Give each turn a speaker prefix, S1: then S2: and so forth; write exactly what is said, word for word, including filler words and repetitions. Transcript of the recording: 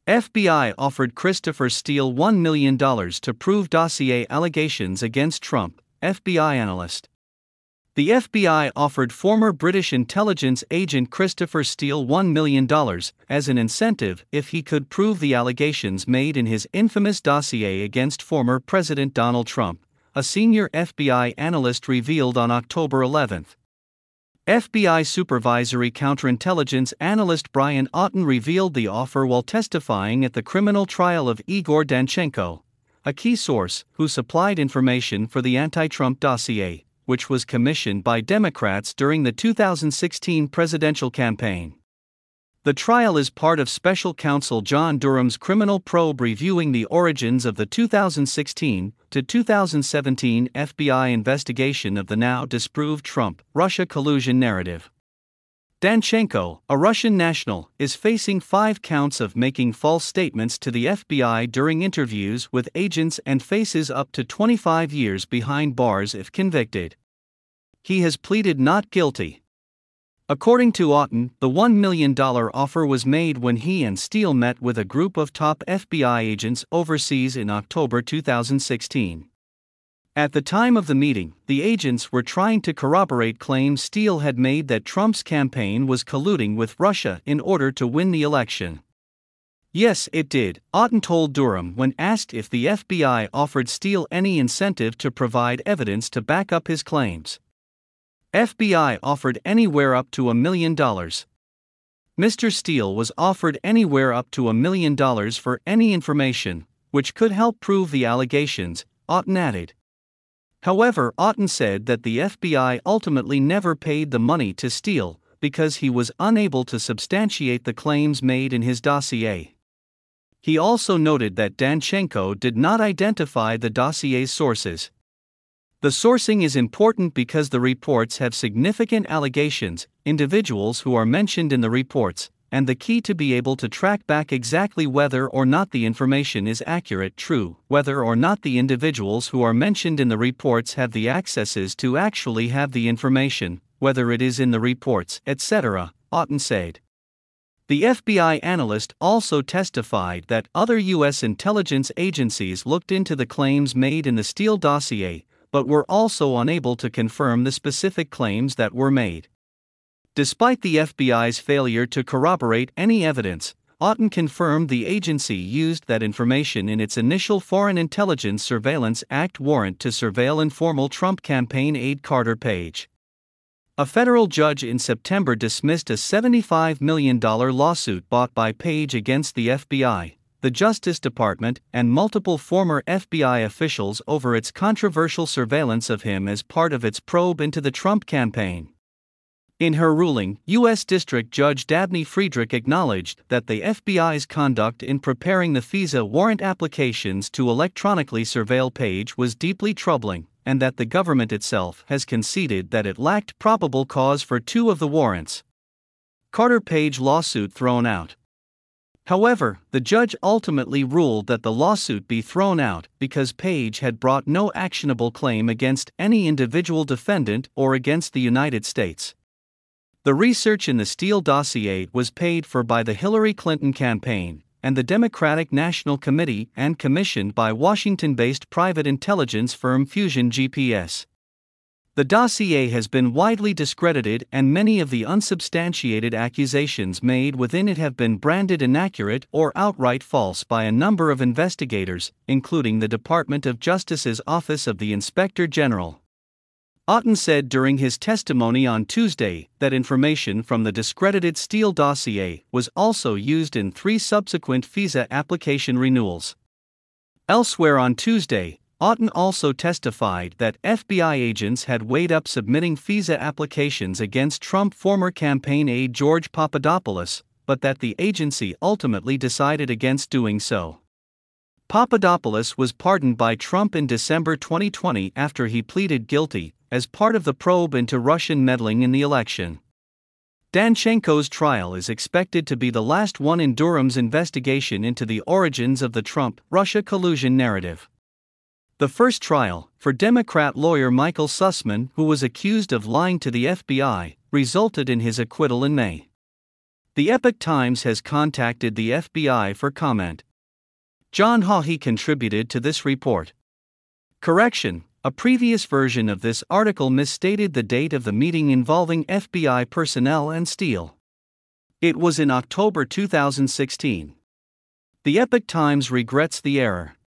S1: F B I offered Christopher Steele one million dollars to prove dossier allegations against Trump, F B I analyst. The F B I offered former British intelligence agent Christopher Steele one million dollars as an incentive if he could prove the allegations made in his infamous dossier against former President Donald Trump, a senior F B I analyst revealed on October eleventh. F B I Supervisory Counterintelligence Analyst Brian Auten revealed the offer while testifying at the criminal trial of Igor Danchenko, a key source who supplied information for the anti-Trump dossier, which was commissioned by Democrats during the two thousand sixteen presidential campaign. The trial is part of special counsel John Durham's criminal probe reviewing the origins of the two thousand sixteen to two thousand seventeen F B I investigation of the now disproved Trump-Russia collusion narrative. Danchenko, a Russian national, is facing five counts of making false statements to the F B I during interviews with agents and faces up to twenty-five years behind bars if convicted. He has pleaded not guilty. According to Auten, the one million dollars offer was made when he and Steele met with a group of top F B I agents overseas in October two thousand sixteen. At the time of the meeting, the agents were trying to corroborate claims Steele had made that Trump's campaign was colluding with Russia in order to win the election. Yes, it did, Auten told Durham when asked if the F B I offered Steele any incentive to provide evidence to back up his claims. F B I offered anywhere up to a million dollars. Mister Steele was offered anywhere up to a million dollars for any information, which could help prove the allegations, Auten added. However, Auten said that the F B I ultimately never paid the money to Steele because he was unable to substantiate the claims made in his dossier. He also noted that Danchenko did not identify the dossier's sources. The sourcing is important because the reports have significant allegations, individuals who are mentioned in the reports, and the key to be able to track back exactly whether or not the information is accurate, true, whether or not the individuals who are mentioned in the reports have the accesses to actually have the information, whether it is in the reports, et cetera, Auten said. The F B I analyst also testified that other U S intelligence agencies looked into the claims made in the Steele dossier, but were also unable to confirm the specific claims that were made. Despite the F B I's failure to corroborate any evidence, Auten confirmed the agency used that information in its initial Foreign Intelligence Surveillance Act warrant to surveil informal Trump campaign aide Carter Page. A federal judge in September dismissed a seventy-five million dollars lawsuit brought by Page against the F B I, the Justice Department, and multiple former F B I officials over its controversial surveillance of him as part of its probe into the Trump campaign. In her ruling, U S District Judge Dabney Friedrich acknowledged that the F B I's conduct in preparing the FISA warrant applications to electronically surveil Page was deeply troubling, and that the government itself has conceded that it lacked probable cause for two of the warrants. Carter Page lawsuit thrown out. However, the judge ultimately ruled that the lawsuit be thrown out because Page had brought no actionable claim against any individual defendant or against the United States. The research in the Steele dossier was paid for by the Hillary Clinton campaign and the Democratic National Committee and commissioned by Washington-based private intelligence firm Fusion G P S. The dossier has been widely discredited and many of the unsubstantiated accusations made within it have been branded inaccurate or outright false by a number of investigators, including the Department of Justice's Office of the Inspector General. Auten said during his testimony on Tuesday that information from the discredited Steele dossier was also used in three subsequent FISA application renewals. Elsewhere on Tuesday, Auten also testified that F B I agents had weighed up submitting FISA applications against Trump former campaign aide George Papadopoulos, but that the agency ultimately decided against doing so. Papadopoulos was pardoned by Trump in December twenty twenty after he pleaded guilty, as part of the probe into Russian meddling in the election. Danchenko's trial is expected to be the last one in Durham's investigation into the origins of the Trump-Russia collusion narrative. The first trial, for Democrat lawyer Michael Sussman, who was accused of lying to the F B I, resulted in his acquittal in May. The Epoch Times has contacted the F B I for comment. John Hawley contributed to this report. Correction: a previous version of this article misstated the date of the meeting involving F B I personnel and Steele. It was in October two thousand sixteen. The Epoch Times regrets the error.